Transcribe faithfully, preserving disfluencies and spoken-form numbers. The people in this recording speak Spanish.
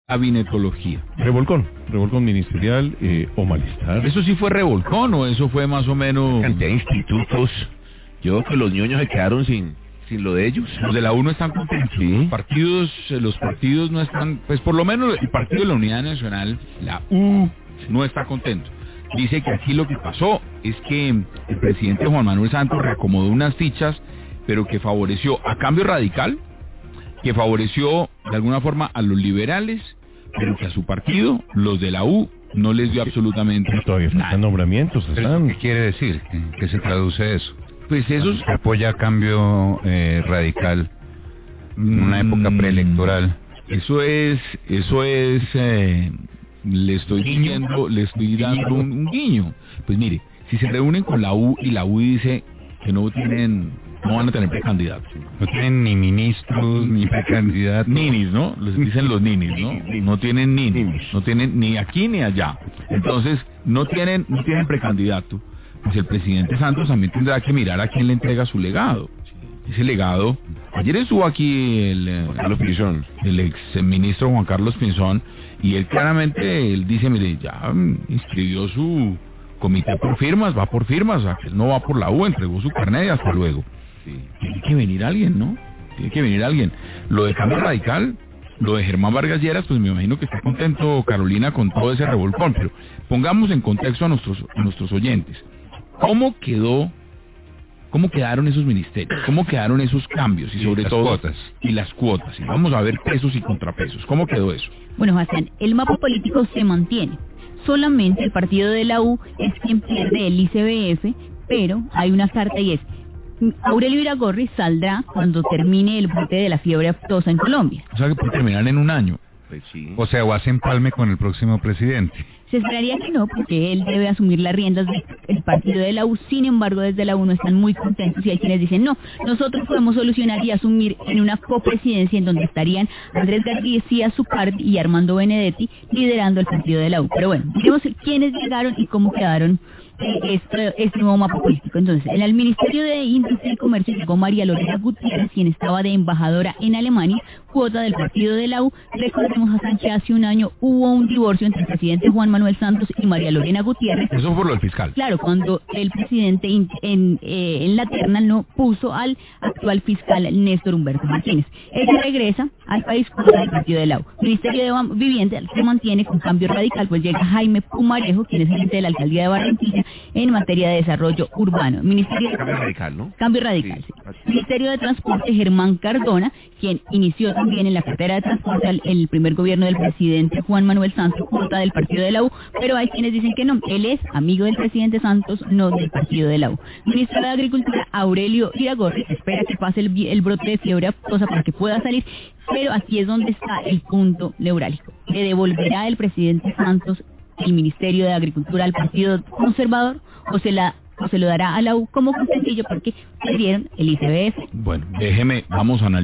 gabinetología. Revolcón, revolcón ministerial eh, o malestar. ¿Eso sí fue revolcón o eso fue más o menos...? Cantidad de institutos. Yo creo que los ñoños se quedaron sin, sin lo de ellos. Los de la U no están contentos. Sí. Los partidos, eh, los partidos no están... Pues por lo menos el Partido de la Unidad Nacional, la U, no está contento. Dice que aquí lo que pasó es que el presidente Juan Manuel Santos reacomodó unas fichas, pero que favoreció a Cambio Radical, que favoreció de alguna forma a los liberales, pero que a su partido, los de la U, no les dio absolutamente Todavía nada. faltan nombramientos. Están... ¿Qué quiere decir? ¿Qué, qué se traduce eso? Pues esos... Se apoya a Cambio eh, Radical en una época preelectoral. Eso es, eso es, eh, le estoy diciendo, le estoy dando un, un guiño. Pues mire, si se reúnen con la U y la U dice que no tienen... No van a tener precandidatos. No tienen ni ministros, ni precandidatos. Ninis, ¿no? Les dicen los ninis, ¿no? No tienen ninis. No tienen ni aquí ni allá. Entonces, no tienen, no tienen precandidato. Pues el presidente Santos también tendrá que mirar a quién le entrega su legado. Ese legado... Ayer estuvo aquí el, eh, Carlos Pinzón. el ex ministro Juan Carlos Pinzón, y él claramente, él dice, mire, ya mm, inscribió su comité por firmas, va por firmas, o sea, que él no va por la U, entregó su carnet y hasta luego. Sí. Tiene que venir alguien, ¿no? Tiene que venir alguien. Lo de Cambio Radical, lo de Germán Vargas Lleras, pues me imagino que está contento Carolina con todo ese revolcón, pero pongamos en contexto a nuestros, a nuestros oyentes. ¿Cómo quedó, cómo quedaron esos ministerios? ¿Cómo quedaron esos cambios? Y sobre las todo... cuotas. Y las cuotas. Y vamos a ver pesos y contrapesos. ¿Cómo quedó eso? Bueno, Hassan, el mapa político se mantiene. Solamente el partido de la U es quien pierde el I C B F, pero hay una carta y es... Aurelio Iragorri saldrá cuando termine el brote de la fiebre aftosa en Colombia. O sea que puede terminar en un año. Pues sí. O sea, o hace empalme con el próximo presidente. Se esperaría que no, porque él debe asumir las riendas del partido de la U. Sin embargo, desde la U no están muy contentos y hay quienes dicen, no, nosotros podemos solucionar y asumir en una copresidencia en donde estarían Andrés García Zucardi y Armando Benedetti liderando el partido de la U. Pero bueno, veremos quiénes llegaron y cómo quedaron este, este nuevo mapa político. Entonces, en el Ministerio de Industria y Comercio llegó María Lorena Gutiérrez, quien estaba de embajadora en Alemania, cuota del partido de la U. Recordemos, Hassan, que hace un año hubo un divorcio entre el presidente Juan Manuel Santos y María Lorena Gutiérrez. Eso fue por lo del fiscal. Claro, cuando el presidente en, en, eh, en la terna no puso al actual fiscal Néstor Humberto Martínez. Ella regresa al país cuota del partido de la U. Ministerio de Vivienda se mantiene con Cambio Radical, pues llega Jaime Pumarejo, quien es gerente de la alcaldía de Barranquilla en materia de desarrollo urbano. Ministerio de... Cambio Radical, ¿no? Cambio Radical, Sí. sí. Ministerio de Transporte, Germán Cardona, quien inició también en la cartera de transporte el, el primer gobierno del presidente Juan Manuel Santos, cuota del partido de la U, pero hay quienes dicen que no, él es amigo del presidente Santos, no del partido de la U. Ministro de Agricultura, Aurelio Iragorri, espera que pase el, el brote de fiebre aftosa para que pueda salir, pero aquí es donde está el punto neurálgico. ¿Le devolverá el presidente Santos el Ministerio de Agricultura al Partido Conservador o se la o se lo dará a la U como sencillo porque perdieron el I C B F? Bueno, déjeme, vamos a analizar.